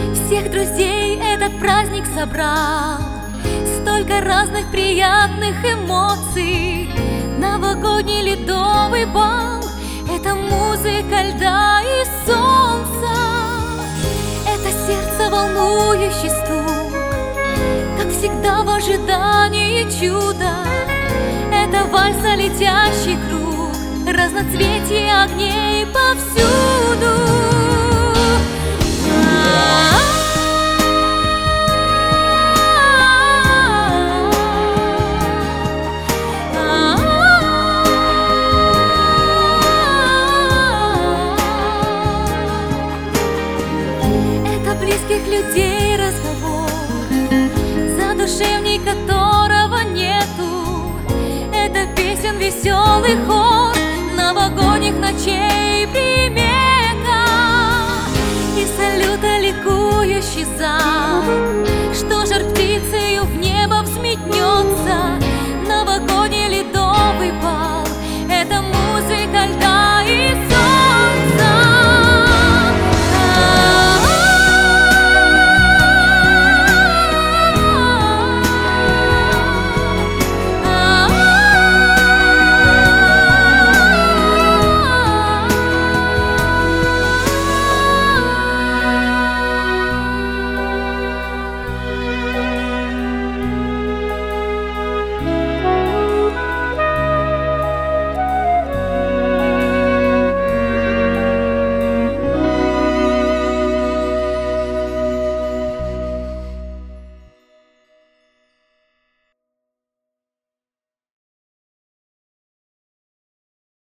Всех друзей этот праздник собрал, столько разных приятных эмоций. Новогодний ледовый бал — это музыка льда и солнца. Это сердце волнующий стук, как всегда в ожидании чуда. Это вальса летящий круг, разноцветие огней повсюду. Близких людей разговор, задушевней которого нету. Это песен веселый хор, новогодних ночей примета и салюта ликующий зал.